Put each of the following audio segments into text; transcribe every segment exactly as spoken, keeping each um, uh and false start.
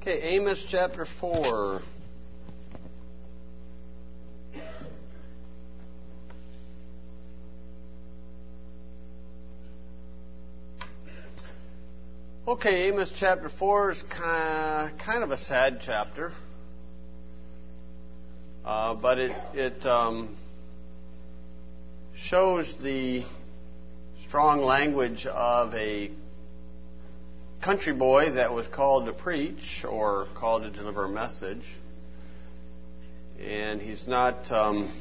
Okay, Amos chapter four. Okay, Amos chapter four is kind of a sad chapter, uh, but it it um, shows the strong language of a country boy that was called to preach or called to deliver a message, and he's not um,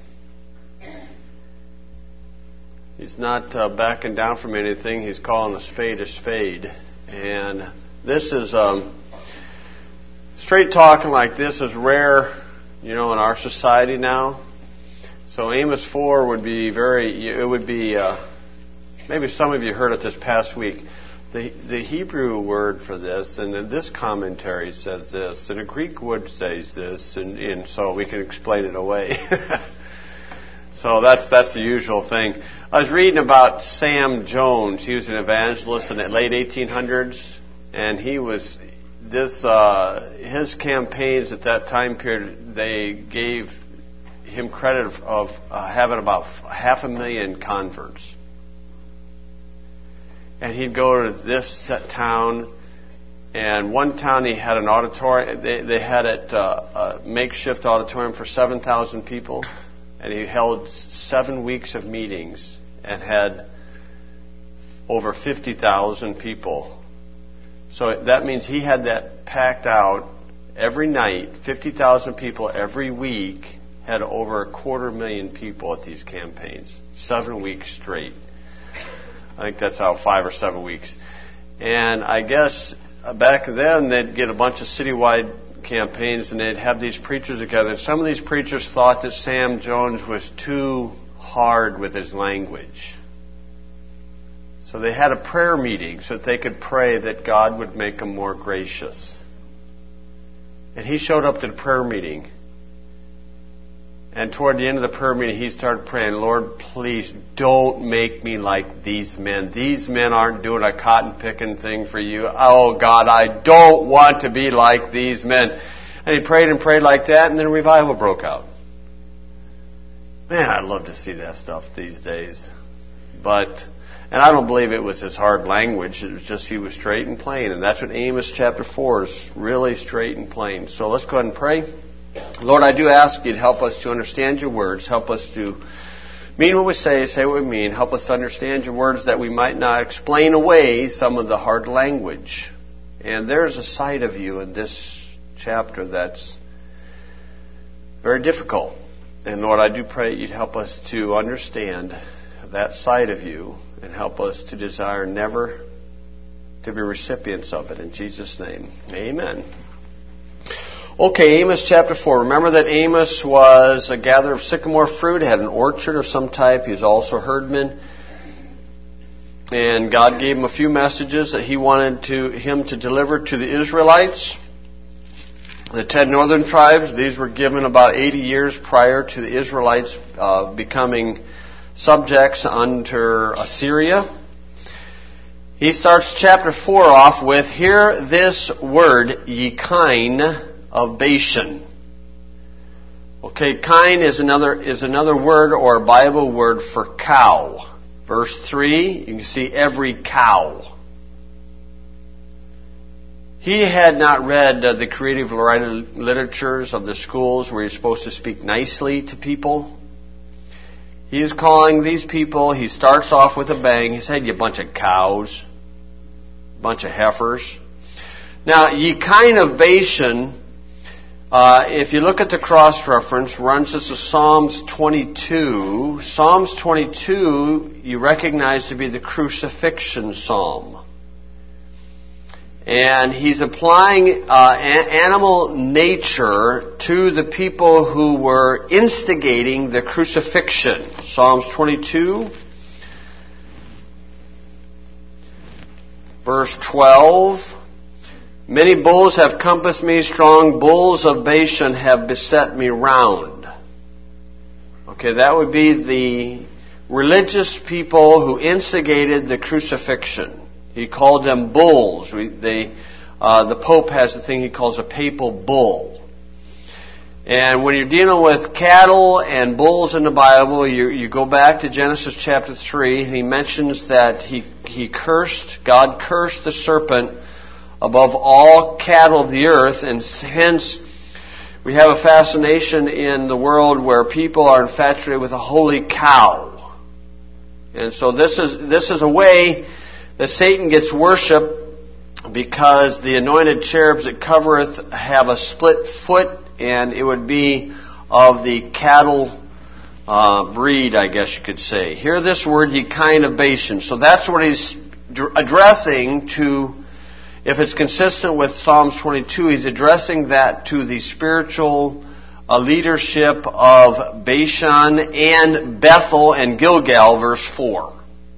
he's not uh, backing down from anything. He's calling a spade a spade. And this is, um, straight talking like this is rare, you know, in our society now. So Amos four would be very, it would be, uh, maybe some of you heard it this past week. The the Hebrew word for this, and this commentary says this, and the Greek word says this, and, and so we can explain it away. So that's that's the usual thing. I was reading about Sam Jones. He was an evangelist in the late eighteen hundreds, and he was this uh, his campaigns at that time period. They gave him credit of, of uh, having about half a million converts. And he'd go to this town, and one town he had an auditorium. They they had it uh, a makeshift auditorium for seven thousand people. And he held seven weeks of meetings and had over fifty thousand people. So that means he had that packed out every night, fifty thousand people every week, had over a quarter million people at these campaigns, seven weeks straight. I think that's how, five or seven weeks. And I guess back then they'd get a bunch of citywide campaigns, and they'd have these preachers together. And some of these preachers thought that Sam Jones was too hard with his language. So they had a prayer meeting so that they could pray that God would make him more gracious. And he showed up to the prayer meeting. And toward the end of the prayer meeting, he started praying, Lord, please don't make me like these men. These men aren't doing a cotton-picking thing for you. Oh, God, I don't want to be like these men. And he prayed and prayed like that, and then a revival broke out. Man, I'd love to see that stuff these days. But, and I don't believe it was his hard language. It was just he was straight and plain. And that's what Amos chapter four is, really straight and plain. So let's go ahead and pray. Lord, I do ask you to help us to understand your words. Help us to mean what we say, say what we mean. Help us to understand your words that we might not explain away some of the hard language. And there's a side of you in this chapter that's very difficult. And Lord, I do pray you'd help us to understand that side of you and help us to desire never to be recipients of it. In Jesus' name, amen. Okay, Amos chapter four. Remember that Amos was a gatherer of sycamore fruit, had an orchard of some type. He was also a herdman. And God gave him a few messages that he wanted to him to deliver to the Israelites. The ten northern tribes, these were given about eighty years prior to the Israelites uh, becoming subjects under Assyria. He starts chapter four off with, hear this word, ye kine of Bashan. Okay, kine is another is another word or a Bible word for cow. Verse three, you can see every cow. He had not read uh, the creative writing literatures of the schools where you're supposed to speak nicely to people. He is calling these people, he starts off with a bang. He said, you bunch of cows, bunch of heifers. Now, ye kine of Bashan, Uh, if you look at the cross-reference, runs this to Psalms twenty-two. Psalms twenty-two, you recognize to be the crucifixion psalm. And he's applying uh, animal nature to the people who were instigating the crucifixion. Psalms twenty-two, verse twelve. Many bulls have compassed me, strong bulls of Bashan have beset me round. Okay, that would be the religious people who instigated the crucifixion. He called them bulls. We, they uh, the Pope has the thing he calls a papal bull. And when you're dealing with cattle and bulls in the Bible, you, you go back to Genesis chapter three, and he mentions that he, he cursed, God cursed the serpent above all cattle of the earth, and hence we have a fascination in the world where people are infatuated with a holy cow. And so this is, this is a way that Satan gets worship, because the anointed cherubs that covereth have a split foot, and it would be of the cattle uh, breed, I guess you could say. Hear this word, ye kind of Bashan. So that's what he's addressing to, if it's consistent with Psalms twenty-two, he's addressing that to the spiritual uh, leadership of Bashan and Bethel and Gilgal, verse four.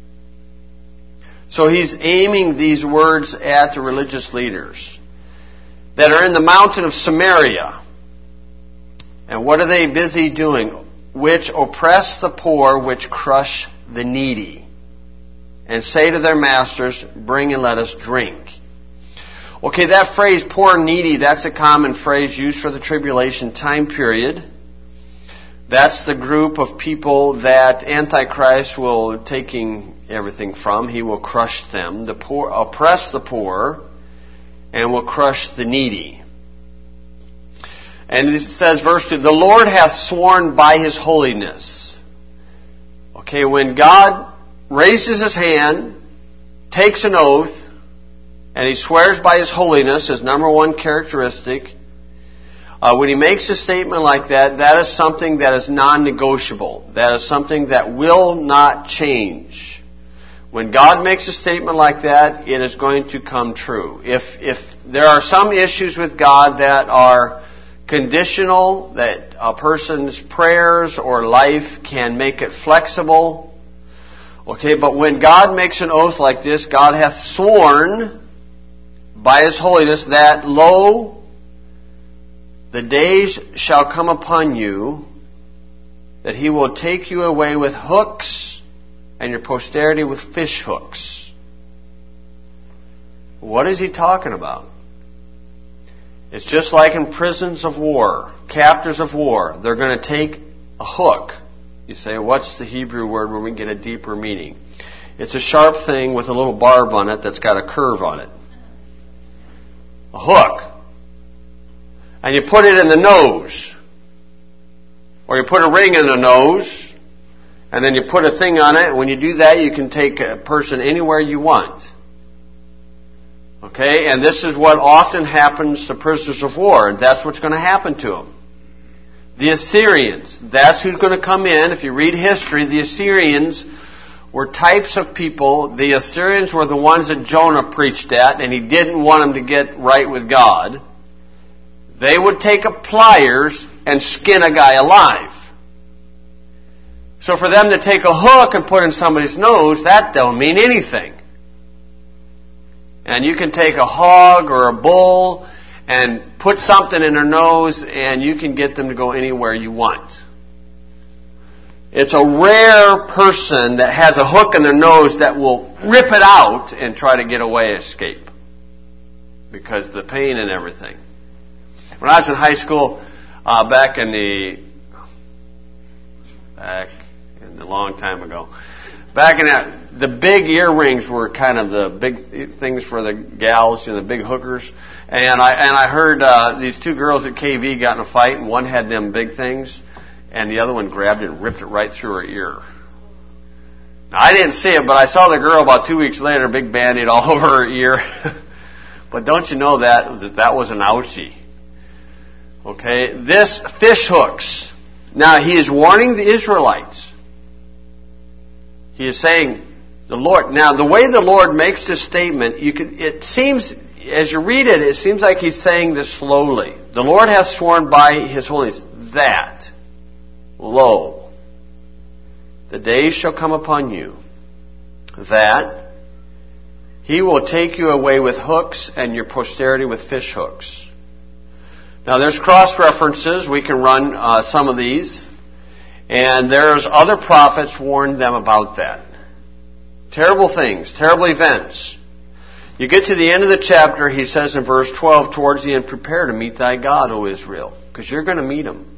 So he's aiming these words at the religious leaders that are in the mountain of Samaria. And what are they busy doing? Which oppress the poor, which crush the needy, and say to their masters, bring and let us drink. Okay, that phrase, poor and needy, that's a common phrase used for the tribulation time period. That's the group of people that Antichrist will taking everything from. He will crush them. The poor, oppress the poor, and will crush the needy. And it says, verse two, the Lord hath sworn by His holiness. Okay, when God raises His hand, takes an oath, and He swears by His holiness, His number one characteristic, uh, when He makes a statement like that, that is something that is non-negotiable. That is something that will not change. When God makes a statement like that, it is going to come true. If, if there are some issues with God that are conditional, that a person's prayers or life can make it flexible. Okay, but when God makes an oath like this, God hath sworn by His holiness that, lo, the days shall come upon you that He will take you away with hooks and your posterity with fish hooks. What is He talking about? It's just like in prisons of war, captors of war. They're going to take a hook. You say, what's the Hebrew word where we can get a deeper meaning? It's a sharp thing with a little barb on it that's got a curve on it. A hook. And you put it in the nose. Or you put a ring in the nose, and then you put a thing on it, and when you do that, you can take a person anywhere you want. Okay, and this is what often happens to prisoners of war, and that's what's going to happen to them. The Assyrians, that's who's going to come in. If you read history, the Assyrians were types of people. The Assyrians were the ones that Jonah preached at, and he didn't want them to get right with God. They would take up pliers and skin a guy alive. So for them to take a hook and put in somebody's nose, that don't mean anything. And you can take a hog or a bull and put something in their nose, and you can get them to go anywhere you want. It's a rare person that has a hook in their nose that will rip it out and try to get away, escape. Because of the pain and everything. When I was in high school, uh, back in the, back in the long time ago, back in that, the big earrings were kind of the big things for the gals, you know, the big hookers. And I and I heard uh, these two girls at K V got in a fight, and one had them big things, and the other one grabbed it and ripped it right through her ear. Now, I didn't see it, but I saw the girl about two weeks later, big Band-Aid all over her ear. But don't you know that that, that was an ouchie? Okay, this fish hooks. Now, he is warning the Israelites. He is saying, the Lord. Now, the way the Lord makes this statement, you could. It seems, as you read it, it seems like He's saying this slowly. The Lord hath sworn by His holiness that, lo, the days shall come upon you that He will take you away with hooks and your posterity with fish hooks. Now, there's cross references. We can run uh, some of these. And there's other prophets warned them about that. Terrible things, terrible events. You get to the end of the chapter, he says in verse twelve, towards the end, prepare to meet thy God, O Israel, because you're going to meet him.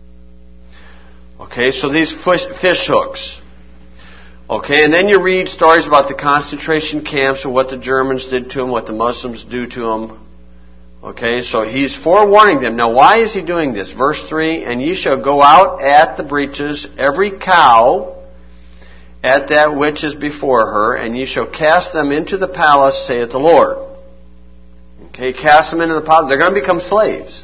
Okay, so these fish, fish hooks. Okay, and then you read stories about the concentration camps and what the Germans did to them, what the Muslims do to them. Okay, so he's forewarning them. Now, why is he doing this? Verse three, and ye shall go out at the breaches, every cow at that which is before her, and ye shall cast them into the palace, saith the Lord. Okay, cast them into the palace. They're going to become slaves.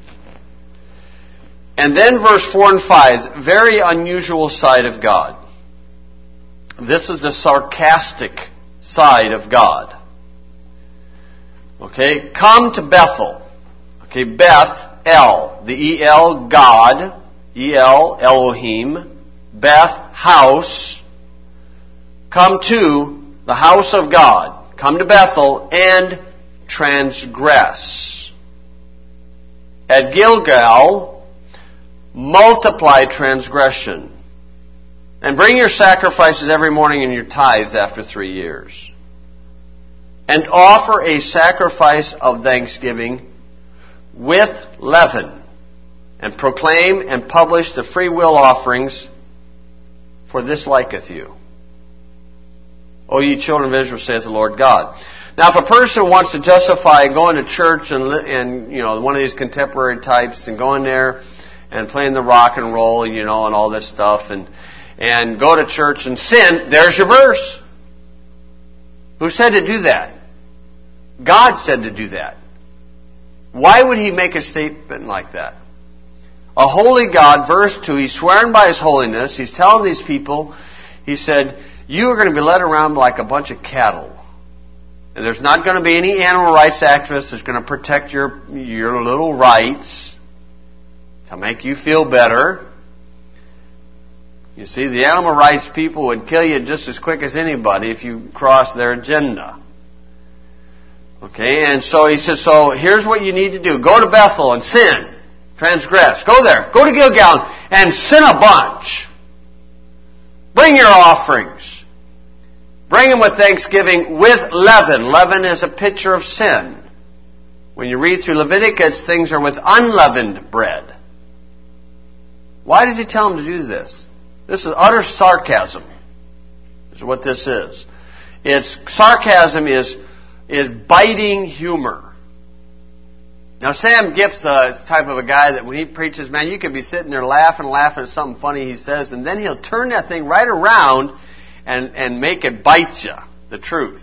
And then verse four and five, very unusual side of God. This is the sarcastic side of God. Okay, come to Bethel. Okay, Beth, El, the E L, God, E L, Elohim, Beth, house. Come to the house of God. Come to Bethel and transgress. At Gilgal, multiply transgression. And bring your sacrifices every morning and your tithes after three years. And offer a sacrifice of thanksgiving with leaven. And proclaim and publish the freewill offerings, for this liketh you. O ye children of Israel, saith the Lord God. Now, if a person wants to justify going to church and, and you know, one of these contemporary types and going there and playing the rock and roll, you know, and all this stuff, and and go to church and sin, there's your verse. Who said to do that? God said to do that. Why would he make a statement like that? A holy God, verse two, he's swearing by his holiness. He's telling these people, he said, you are going to be led around like a bunch of cattle. And there's not going to be any animal rights activists that's going to protect your, your little rights to make you feel better. You see, the animal rights people would kill you just as quick as anybody if you crossed their agenda. Okay, and so he says, so here's what you need to do. Go to Bethel and sin. Transgress. Go there. Go to Gilgal and sin a bunch. Bring your offerings. Bring them with thanksgiving with leaven. Leaven is a picture of sin. When you read through Leviticus, things are with unleavened bread. Why does he tell them to do this? This is utter sarcasm. This is what this is. It's sarcasm is is biting humor. Now, Sam Gipp's the type of a guy that when he preaches, man, you could be sitting there laughing, laughing at something funny he says, and then he'll turn that thing right around and, and make it bite you, the truth.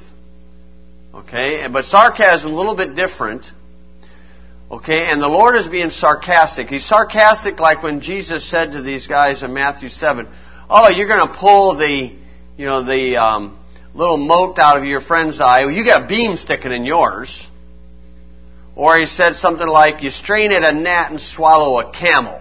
Okay? But sarcasm is a little bit different. Okay? And the Lord is being sarcastic. He's sarcastic like when Jesus said to these guys in Matthew seven, oh, you're going to pull the, you know, the um, little mote out of your friend's eye. Well, you got a beam sticking in yours. Or he said something like, you strain at a gnat and swallow a camel.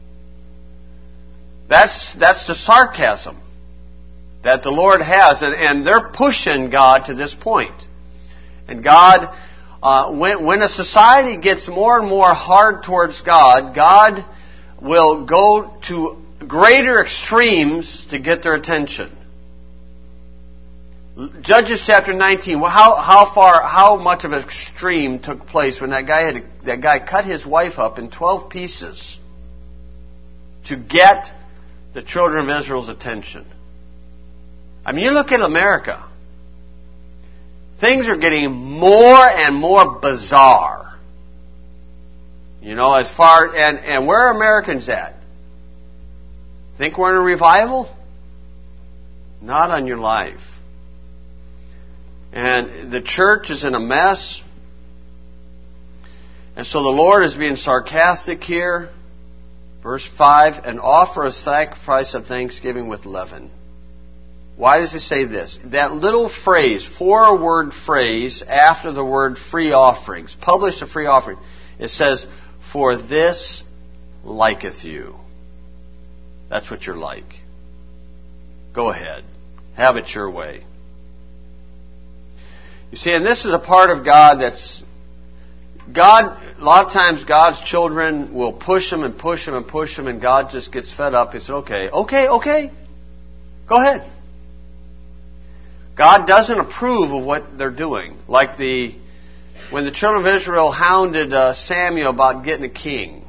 That's that's the sarcasm that the Lord has. And, and they're pushing God to this point. And God, uh, when, when a society gets more and more hard towards God, God will go to greater extremes to get their attention. Judges chapter nineteen. Well, how how far, how much of an extreme took place when that guy had that guy cut his wife up in twelve pieces to get the children of Israel's attention? I mean, you look at America. Things are getting more and more bizarre. You know, as far and and where are Americans at? Think we're in a revival? Not on your life. And the church is in a mess. And so the Lord is being sarcastic here. Verse five, and offer a sacrifice of thanksgiving with leaven. Why does he say this? That little phrase, four-word phrase after the word free offerings, publish a free offering. It says, for this liketh you. That's what you're like. Go ahead. Have it your way. You see, and this is a part of God that's... God, a lot of times God's children will push them and push them and push them, and God just gets fed up. He said, okay, okay, okay. Go ahead. God doesn't approve of what they're doing. Like the when the children of Israel hounded uh, Samuel about getting a king.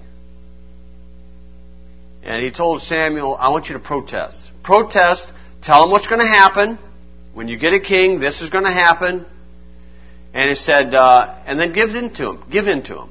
And he told Samuel, I want you to protest. Protest, tell him what's going to happen. When you get a king, this is going to happen. And he said, uh, and then give in to him. Give in to him.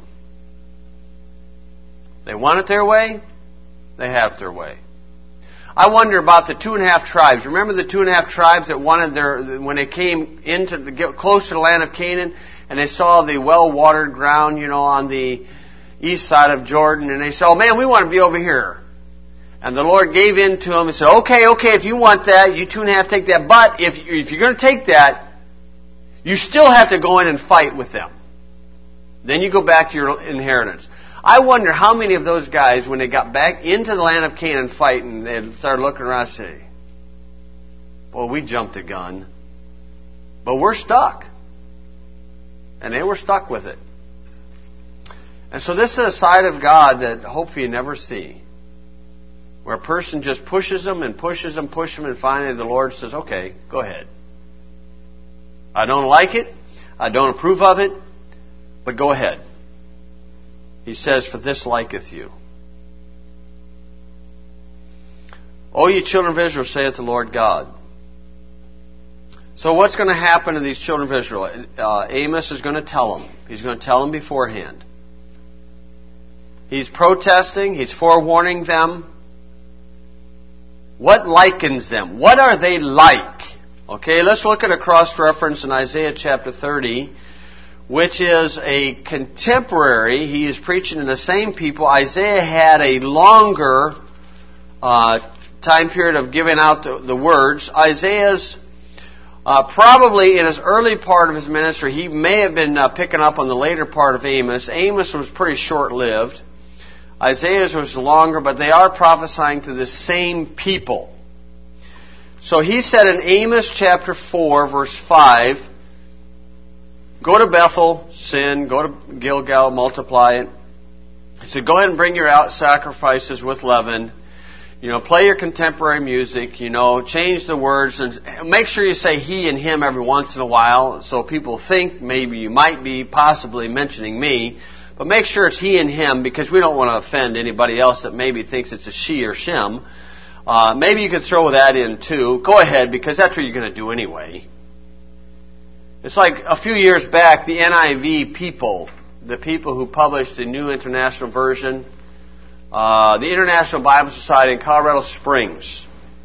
They want it their way, they have it their way. I wonder about the two and a half tribes. Remember the two and a half tribes that wanted their, when they came into the, get close to the land of Canaan, and they saw the well-watered ground, you know, on the east side of Jordan, and they said, oh man, we want to be over here. And the Lord gave in to them and said, okay, okay, if you want that, you two and a half take that. But if, if you're going to take that, you still have to go in and fight with them. Then you go back to your inheritance. I wonder how many of those guys, when they got back into the land of Canaan fighting, they started looking around and saying, well, we jumped the gun, but we're stuck. And they were stuck with it. And so this is a side of God that hopefully you never see. Where a person just pushes them and pushes them, pushes them, and finally the Lord says, okay, go ahead. I don't like it. I don't approve of it. But go ahead. He says, for this liketh you. O ye children of Israel, saith the Lord God. So what's going to happen to these children of Israel? Uh, Amos is going to tell them. He's going to tell them beforehand. He's protesting. He's forewarning them. What likens them? What are they like? Okay, let's look at a cross-reference in Isaiah chapter thirty, which is a contemporary. He is preaching to the same people. Isaiah had a longer uh, time period of giving out the, the words. Isaiah's uh, probably in his early part of his ministry, he may have been uh, picking up on the later part of Amos. Amos was pretty short-lived. Isaiah's was longer, but they are prophesying to the same people. So he said in Amos chapter four, verse five, go to Bethel, sin, go to Gilgal, multiply it. He said, go ahead and bring your out sacrifices with leaven. You know, play your contemporary music, you know, change the words, and make sure you say he and him every once in a while, so people think maybe you might be possibly mentioning me. But make sure it's he and him, because we don't want to offend anybody else that maybe thinks it's a she or shim. Uh, maybe you could throw that in too. Go ahead, because that's what you're going to do anyway. It's like a few years back, the N I V people, the people who published the New International Version, uh, the International Bible Society in Colorado Springs,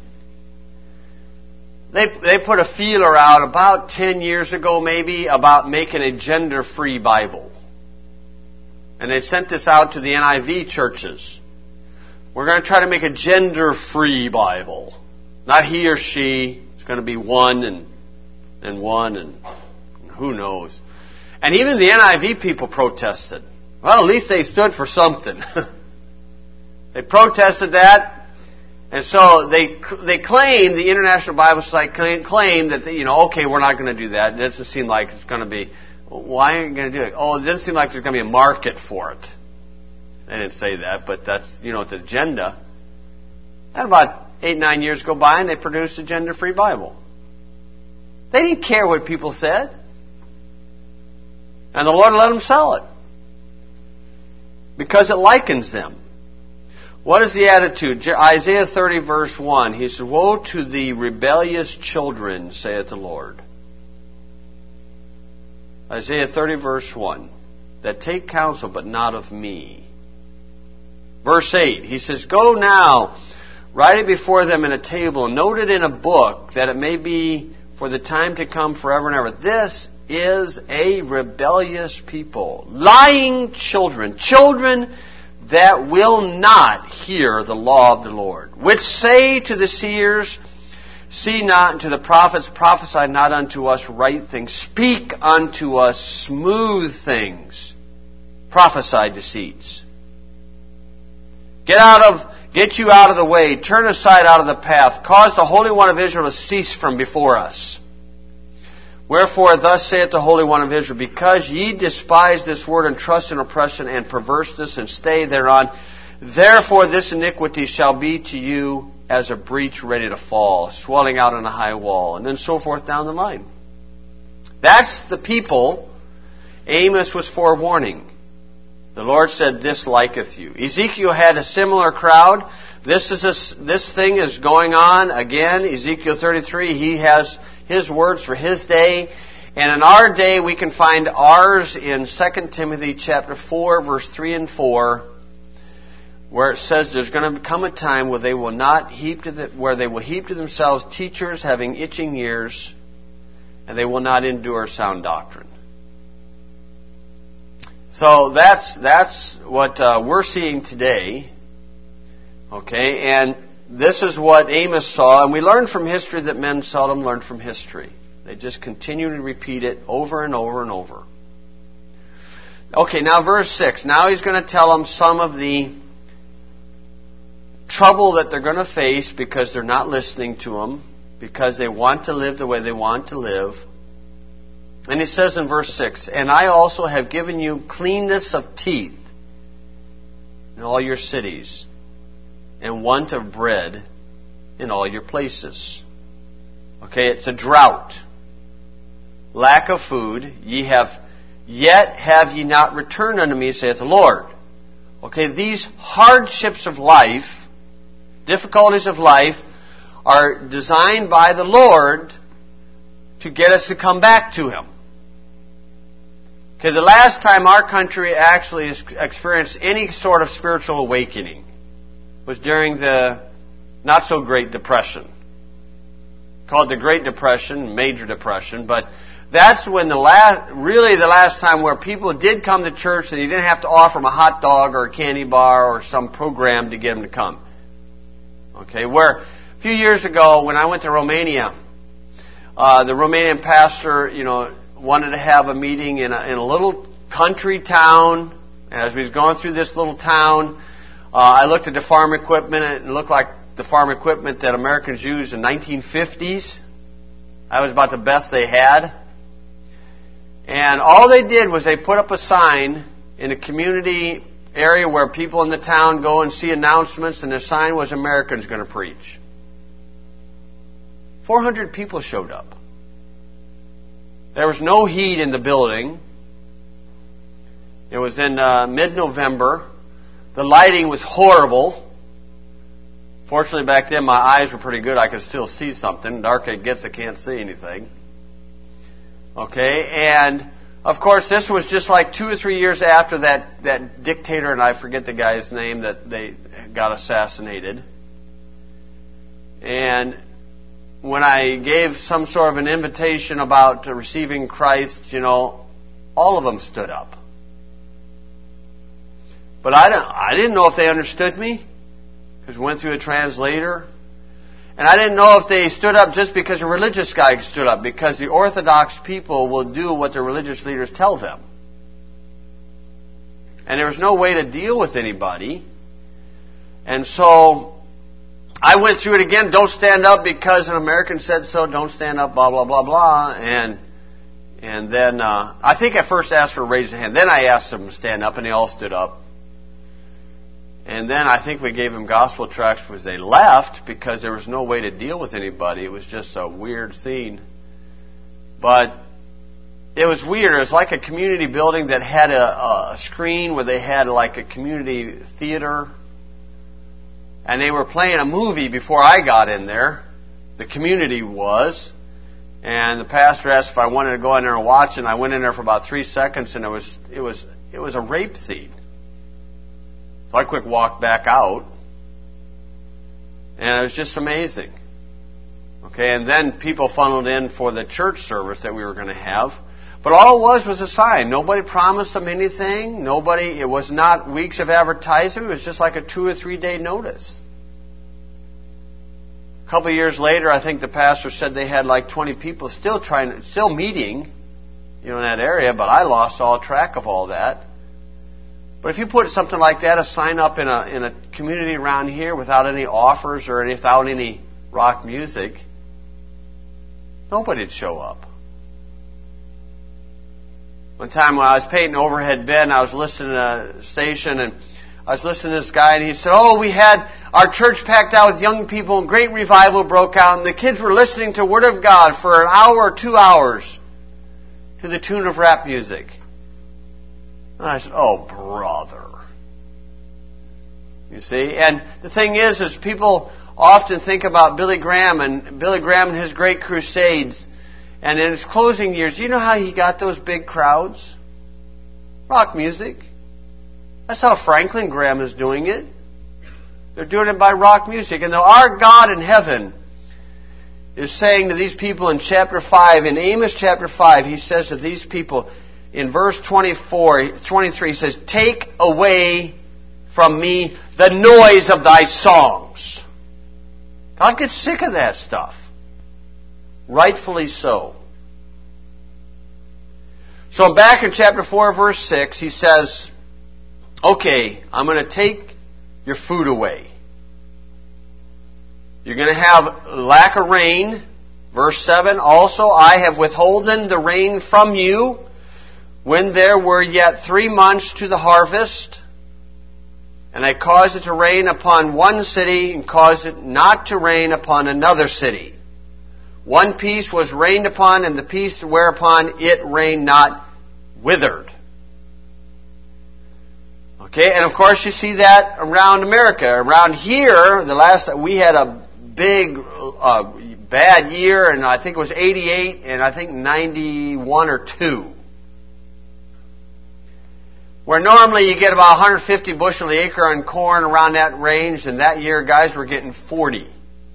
they they put a feeler out about ten years ago maybe about making a gender-free Bible. And they sent this out to the N I V churches. We're going to try to make a gender-free Bible. Not he or she. It's going to be one and and one and who knows. And even the N I V people protested. Well, at least they stood for something. They protested that. And so they they claim, the International Bible Society claim, claim that, they, you know, okay, we're not going to do that. It doesn't seem like it's going to be... Why are you going to do it? Oh, it doesn't seem like there's going to be a market for it. They didn't say that, but that's, you know, the agenda. And about eight, nine years go by and they produced a gender-free Bible. They didn't care what people said. And the Lord let them sell it. Because it likens them. What is the attitude? Isaiah thirty verse one. He says, woe to the rebellious children, saith the Lord. Isaiah thirty verse one. That take counsel, but not of me. Verse eight. He says, go now, write it before them in a table, note it in a book, that it may be for the time to come forever and ever. This is a rebellious people. Lying children. Children that will not hear the law of the Lord. Which say to the seers, see not, and to the prophets, prophesy not unto us right things. Speak unto us smooth things. Prophesy deceits. Get out of, get you out of the way. Turn aside out of the path. Cause the Holy One of Israel to cease from before us. Wherefore, thus saith the Holy One of Israel, because ye despise this word and trust in oppression and perverseness and stay thereon, therefore this iniquity shall be to you as a breach ready to fall, swelling out on a high wall, and then so forth down the line. That's the people Amos was forewarning. The Lord said, "This liketh you." Ezekiel had a similar crowd. This is a, this thing is going on again. Ezekiel thirty-three, he has his words for his day. And in our day, we can find ours in Second Timothy chapter four, verse three and four, where it says there's going to come a time where they will not heap to the, where they will heap to themselves teachers having itching ears, and they will not endure sound doctrine. So that's that's what uh, we're seeing today. Okay, and this is what Amos saw, and we learn from history that men seldom learn from history. They just continue to repeat it over and over and over. Okay, now verse six. Now he's going to tell them some of the trouble that they're going to face because they're not listening to him, because they want to live the way they want to live. And he says in verse six, "And I also have given you cleanness of teeth in all your cities, and want of bread in all your places." Okay, it's a drought. Lack of food. Ye have, yet have ye not returned unto me, saith the Lord. Okay, these hardships of life, difficulties of life, are designed by the Lord to get us to come back to Him. Okay, the last time our country actually experienced any sort of spiritual awakening was during the not-so-great Depression. Called the Great Depression, Major Depression, but that's when the last, really the last time where people did come to church and you didn't have to offer them a hot dog or a candy bar or some program to get them to come. Okay, where a few years ago when I went to Romania, uh, the Romanian pastor, you know, wanted to have a meeting in a, in a little country town. As we was going through this little town, uh, I looked at the farm equipment and it looked like the farm equipment that Americans used in the nineteen fifties. That was about the best they had. And all they did was they put up a sign in a community area where people in the town go and see announcements, and the sign was "Americans going to preach." four hundred people showed up. There was no heat in the building. It was in uh, mid-November. The lighting was horrible. Fortunately, back then my eyes were pretty good. I could still see something. Dark it gets, I can't see anything. Okay, and of course this was just like two or three years after that, that dictator, and I forget the guy's name, that they got assassinated. And when I gave some sort of an invitation about receiving Christ, you know, all of them stood up. But I didn't, I didn't know if they understood me, because we went through a translator. And I didn't know if they stood up just because a religious guy stood up, because the Orthodox people will do what their religious leaders tell them. And there was no way to deal with anybody. And so I went through it again. Don't stand up because an American said so. Don't stand up, blah, blah, blah, blah. And and then uh, I think I first asked for a raise of hand. Then I asked them to stand up, and they all stood up. And then I think we gave them gospel tracts because they left because there was no way to deal with anybody. It was just a weird scene. But it was weird. It was like a community building that had a, a screen where they had like a community theater. And they were playing a movie before I got in there. The community was. And the pastor asked if I wanted to go in there and watch it. And I went in there for about three seconds, and it was it was it was a rape scene. So I quick walked back out, and it was just amazing. Okay, and then people funneled in for the church service that we were going to have. But all it was was a sign. Nobody promised them anything. Nobody. It was not weeks of advertising. It was just like a two or three day notice. A couple of years later, I think the pastor said they had like twenty people still trying, still meeting, you know, in that area. But I lost all track of all that. But if you put something like that, a sign up in a in a community around here without any offers or any, without any rock music, nobody'd show up. One time when I was painting overhead bin, I was listening to a station, and I was listening to this guy, and he said, oh, we had our church packed out with young people, and great revival broke out, and the kids were listening to the Word of God for an hour or two hours to the tune of rap music. And I said, oh, brother. You see? And the thing is, is people often think about Billy Graham, and Billy Graham and his great crusades, and in his closing years, you know how he got those big crowds? Rock music. That's how Franklin Graham is doing it. They're doing it by rock music. And our God in heaven is saying to these people in chapter five, in Amos chapter five, He says to these people, in verse twenty-four, twenty-three, He says, take away from me the noise of thy songs. God gets sick of that stuff. Rightfully so. So back in chapter four, verse six, He says, okay, I'm going to take your food away. You're going to have lack of rain. Verse seven, also I have withholden the rain from you when there were yet three months to the harvest. And I caused it to rain upon one city and caused it not to rain upon another city. One piece was rained upon, and the piece whereupon it rained not withered. Okay, and of course you see that around America. Around here, the last we had a big, uh, bad year, and I think it was eighty-eight, and I think ninety-one or two. Where normally you get about one hundred fifty bushel an acre on corn around that range, and that year guys were getting forty.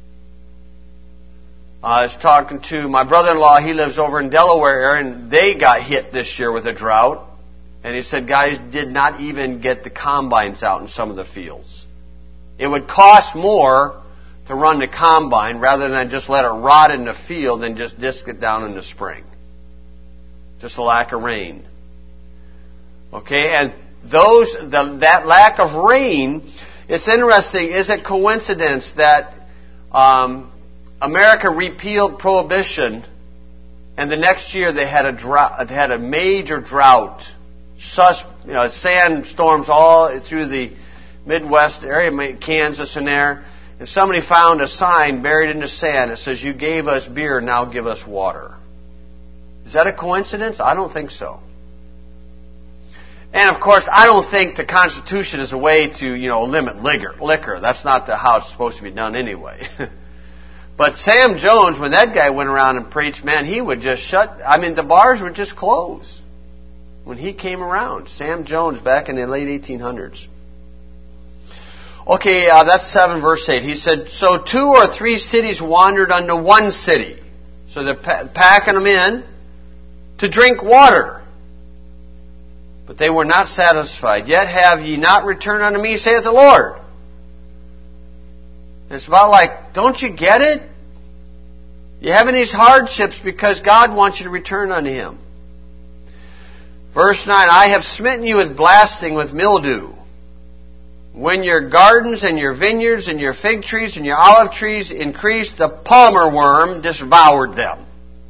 I was talking to my brother-in-law, he lives over in Delaware, and they got hit this year with a drought. And he said guys did not even get the combines out in some of the fields. It would cost more to run the combine rather than just let it rot in the field and just disc it down in the spring. Just a lack of rain. Okay, and those the, that lack of rain, it's interesting, is it coincidence that um, America repealed prohibition and the next year they had a drought, they had a major drought. Sus, you know, sandstorms all through the Midwest area, Kansas and there. And somebody found a sign buried in the sand that says, you gave us beer, now give us water. Is that a coincidence? I don't think so. And of course, I don't think the Constitution is a way to, you know, limit liquor. liquor. That's not the, how it's supposed to be done anyway. But Sam Jones, when that guy went around and preached, man, he would just shut, I mean, the bars would just close. When he came around, Sam Jones, back in the late eighteen hundreds. Okay, uh, that's seven verse eight. He said, so two or three cities wandered unto one city. So they're pa- packing them in to drink water. But they were not satisfied. Yet have ye not returned unto me, saith the Lord. It's about like, don't you get it? You're having these hardships because God wants you to return unto Him. Verse nine, I have smitten you with blasting, with mildew. When your gardens and your vineyards and your fig trees and your olive trees increased, the palmer worm devoured them.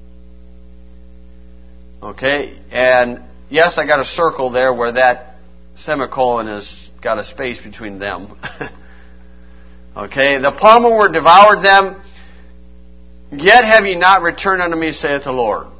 Okay, and yes, I got a circle there where that semicolon has got a space between them. Okay, the palmer worm devoured them. Yet have ye not returned unto me, saith the Lord.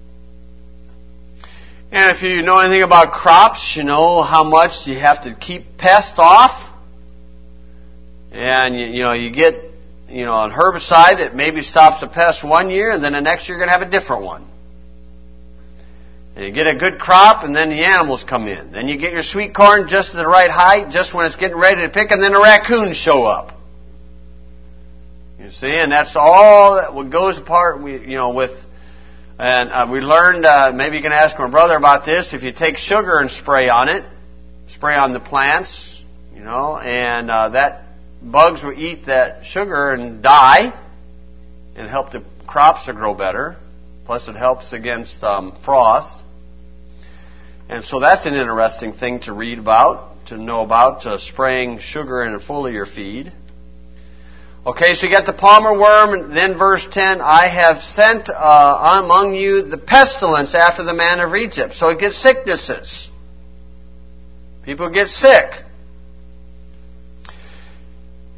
And if you know anything about crops, you know how much you have to keep pests off. And, you, you know, you get, you know, an herbicide that maybe stops the pest one year, and then the next year you're going to have a different one. And you get a good crop, and then the animals come in. Then you get your sweet corn just at the right height, just when it's getting ready to pick, and then the raccoons show up. You see, and that's all that goes apart, you know, with... And uh, we learned, uh, maybe you can ask my brother about this, if you take sugar and spray on it, spray on the plants, you know, and uh, that bugs will eat that sugar and die and help the crops to grow better. Plus it helps against um, frost. And so that's an interesting thing to read about, to know about, uh, spraying sugar in a foliar feed. Okay, so you got the palmer worm, and then verse ten, I have sent uh, among you the pestilence after the manner of Egypt. So it gets sicknesses. People get sick.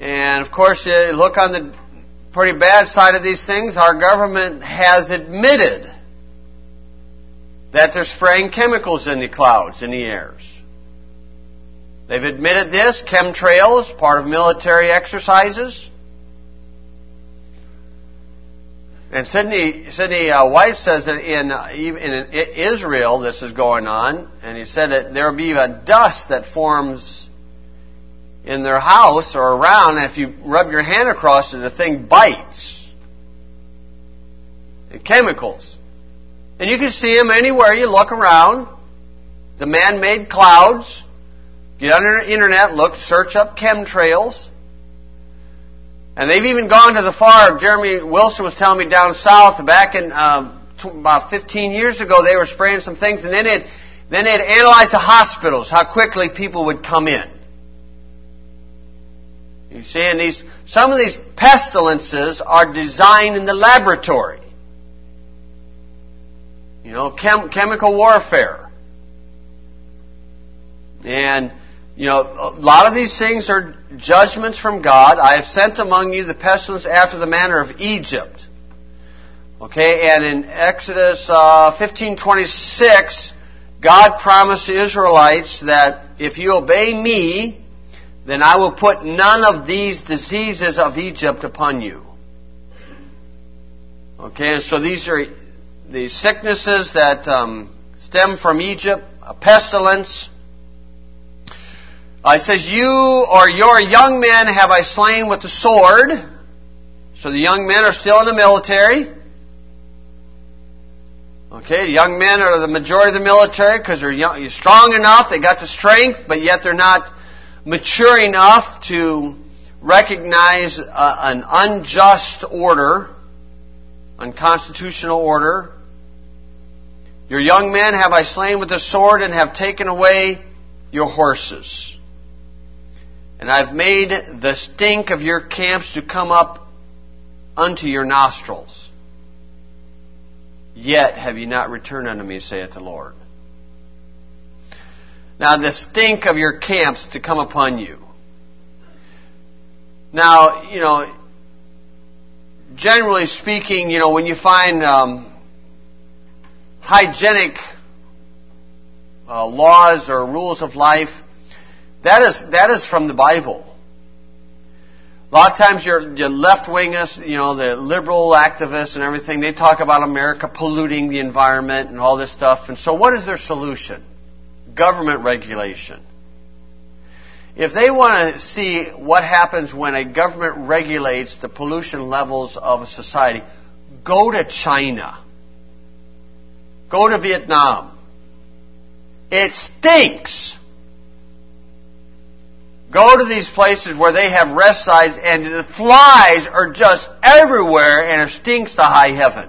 And of course, you look on the pretty bad side of these things, our government has admitted that they're spraying chemicals in the clouds, in the airs. They've admitted this, chemtrails, part of military exercises. And Sidney, Sidney uh, White says that in, uh, even in Israel this is going on, and he said that there will be a dust that forms in their house or around, and if you rub your hand across it, the thing bites. And chemicals. And you can see them anywhere you look around. The man-made clouds. Get on the internet, look, search up chemtrails. And they've even gone to the far, Jeremy Wilson was telling me down south, back in uh, about fifteen years ago, they were spraying some things, and then they'd, then they'd analyze the hospitals, how quickly people would come in. You see, and these, some of these pestilences are designed in the laboratory. You know, chem, chemical warfare. And, you know, a lot of these things are judgments from God. I have sent among you the pestilence after the manner of Egypt. Okay, and in Exodus uh, fifteen twenty-six, God promised the Israelites that if you obey me, then I will put none of these diseases of Egypt upon you. Okay, and so these are the sicknesses that um, stem from Egypt, a pestilence. Uh, it says, you or your young men have I slain with the sword. So the young men are still in the military. Okay, the young men are the majority of the military because they're young, you're strong enough, they got the strength, but yet they're not mature enough to recognize uh, an unjust order, unconstitutional order. Your young men have I slain with the sword and have taken away your horses. And I've made the stink of your camps to come up unto your nostrils. Yet have ye not returned unto me, saith the Lord. Now the stink of your camps to come upon you. Now, you know, generally speaking, you know, when you find um, hygienic uh, laws or rules of life, that is that is from the Bible. A lot of times your, your left-wingists, you know, the liberal activists and everything, they talk about America polluting the environment and all this stuff. And so what is their solution? Government regulation. If they want to see what happens when a government regulates the pollution levels of a society, go to China. Go to Vietnam. It stinks. Go to these places where they have rest sites and the flies are just everywhere and it stinks to high heaven.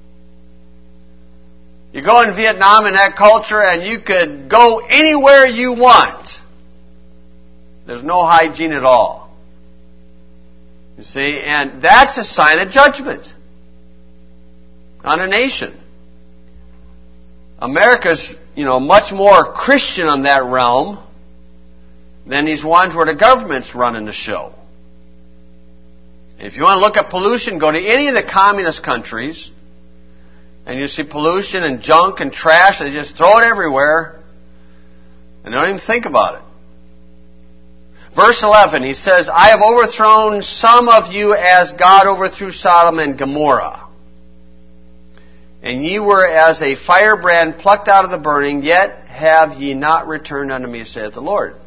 You go in Vietnam in that culture and you could go anywhere you want. There's no hygiene at all. You see, and that's a sign of judgment on a nation. America's, you know, much more Christian on that realm than these ones where the government's running the show. If you want to look at pollution, go to any of the communist countries, and you see pollution and junk and trash, they just throw it everywhere, and they don't even think about it. Verse eleven, he says, I have overthrown some of you as God overthrew Sodom and Gomorrah. And ye were as a firebrand plucked out of the burning, yet have ye not returned unto me, saith the Lord.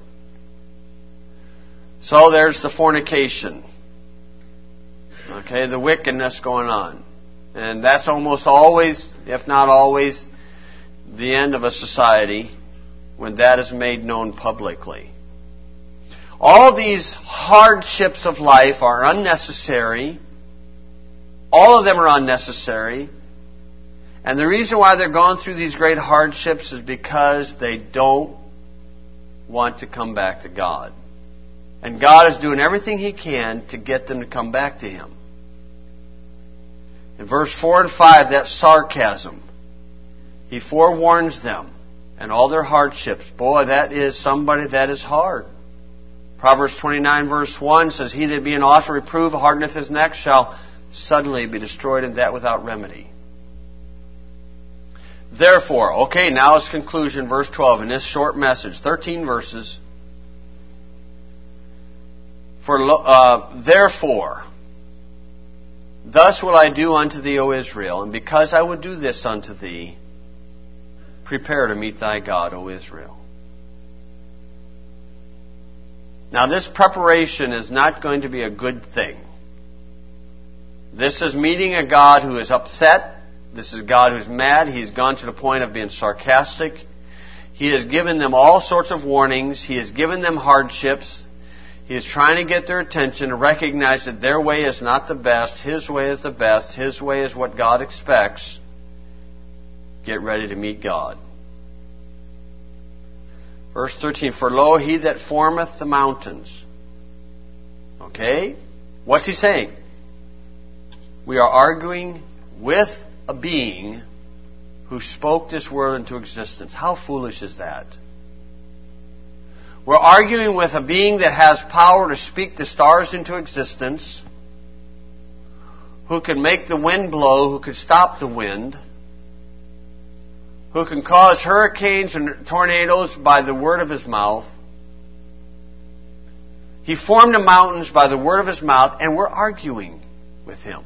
So there's the fornication. Okay, the wickedness going on. And that's almost always, if not always, the end of a society when that is made known publicly. All these hardships of life are unnecessary. All of them are unnecessary. And the reason why they're going through these great hardships is because they don't want to come back to God. And God is doing everything He can to get them to come back to Him. In verse four and five, that's sarcasm. He forewarns them and all their hardships. Boy, that is somebody that is hard. Proverbs twenty-nine verse one says, He that being oft reproved hardeneth his neck shall suddenly be destroyed, and that without remedy. Therefore, okay, now it's conclusion, verse twelve, in this short message, thirteen verses. For uh, therefore, thus will I do unto thee, O Israel, and because I will do this unto thee, prepare to meet thy God, O Israel. Now, this preparation is not going to be a good thing. This is meeting a God who is upset. This is a God who's mad. He's gone to the point of being sarcastic. He has given them all sorts of warnings. He has given them hardships. He is trying to get their attention to recognize that their way is not the best. His way is the best. His way is what God expects. Get ready to meet God. Verse thirteen, For lo, he that formeth the mountains. Okay? What's he saying? We are arguing with a being who spoke this world into existence. How foolish is that? We're arguing with a being that has power to speak the stars into existence, who can make the wind blow, who can stop the wind, who can cause hurricanes and tornadoes by the word of His mouth. He formed the mountains by the word of His mouth, and we're arguing with Him.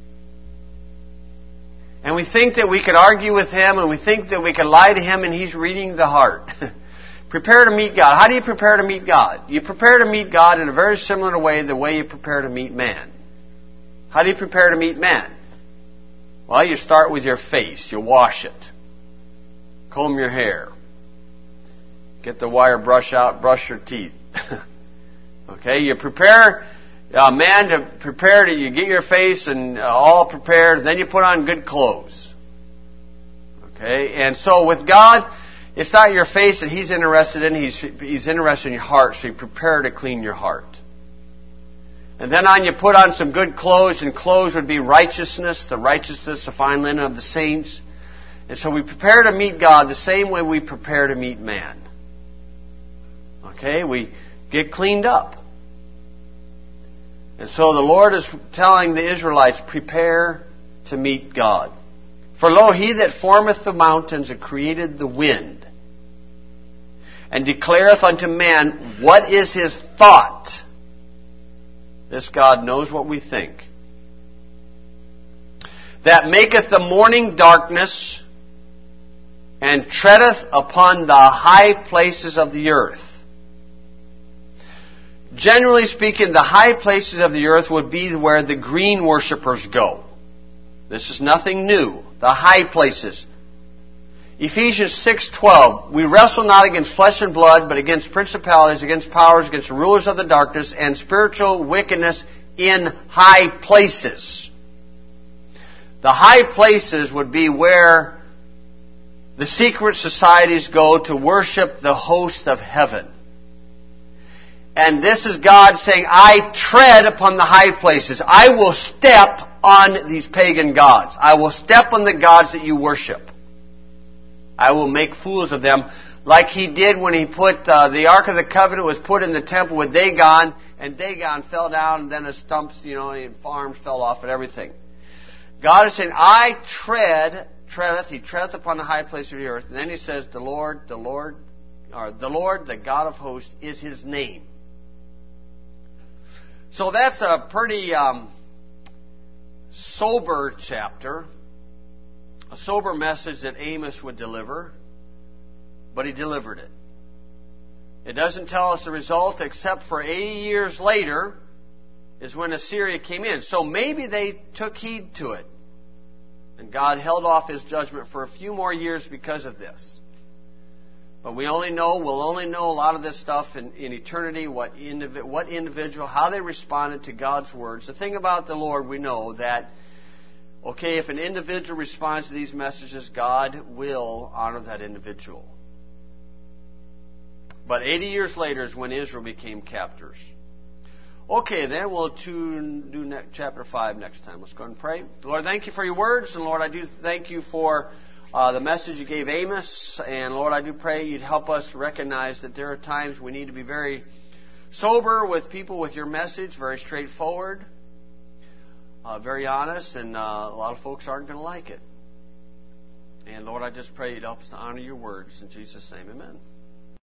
And we think that we can argue with Him, and we think that we can lie to Him, and He's reading the heart. Prepare to meet God. How do you prepare to meet God? You prepare to meet God in a very similar way the way you prepare to meet man. How do you prepare to meet man? Well, you start with your face. You wash it. Comb your hair. Get the wire brush out. Brush your teeth. Okay, you prepare a man to prepare to, you get your face and uh, all prepared, then you put on good clothes. Okay, and so with God, it's not your face that He's interested in. He's, he's interested in your heart, so you prepare to clean your heart. And then on you put on some good clothes, and clothes would be righteousness, the righteousness, the fine linen of the saints. And so we prepare to meet God the same way we prepare to meet man. Okay, we get cleaned up. And so the Lord is telling the Israelites, prepare to meet God. For lo, He that formeth the mountains and created the wind, and declareth unto man what is His thought. This God knows what we think. That maketh the morning darkness, and treadeth upon the high places of the earth. Generally speaking, the high places of the earth would be where the green worshippers go. This is nothing new. The high places. Ephesians six twelve, we wrestle not against flesh and blood, but against principalities, against powers, against the rulers of the darkness, and spiritual wickedness in high places. The high places would be where the secret societies go to worship the host of heaven. And this is God saying, I tread upon the high places. I will step on these pagan gods. I will step on the gods that you worship. I will make fools of them, like He did when He put uh, the Ark of the Covenant was put in the temple with Dagon, and Dagon fell down, and then his stumps, you know, and arms fell off and everything. God is saying, I tread, treadeth, He treadeth upon the high place of the earth. And then He says, the Lord, the Lord, or the Lord, the God of hosts, is His name. So that's a pretty um, sober chapter, a sober message that Amos would deliver, but he delivered it. It doesn't tell us the result, except for eighty years later is when Assyria came in. So maybe they took heed to it, and God held off His judgment for a few more years because of this. But we only know, we'll only know a lot of this stuff in, in eternity, what, indiv- what individual, how they responded to God's words. The thing about the Lord, we know that, okay, if an individual responds to these messages, God will honor that individual. But eighty years later is when Israel became captors. Okay, then we'll do ne- chapter five next time. Let's go and pray. Lord, thank You for Your words, and Lord, I do thank You for Uh, the message You gave Amos, and Lord, I do pray You'd help us to recognize that there are times we need to be very sober with people with your message, very straightforward, uh, very honest, and uh, a lot of folks aren't going to like it. And Lord, I just pray you'd help us to honor your words. In Jesus' name, amen.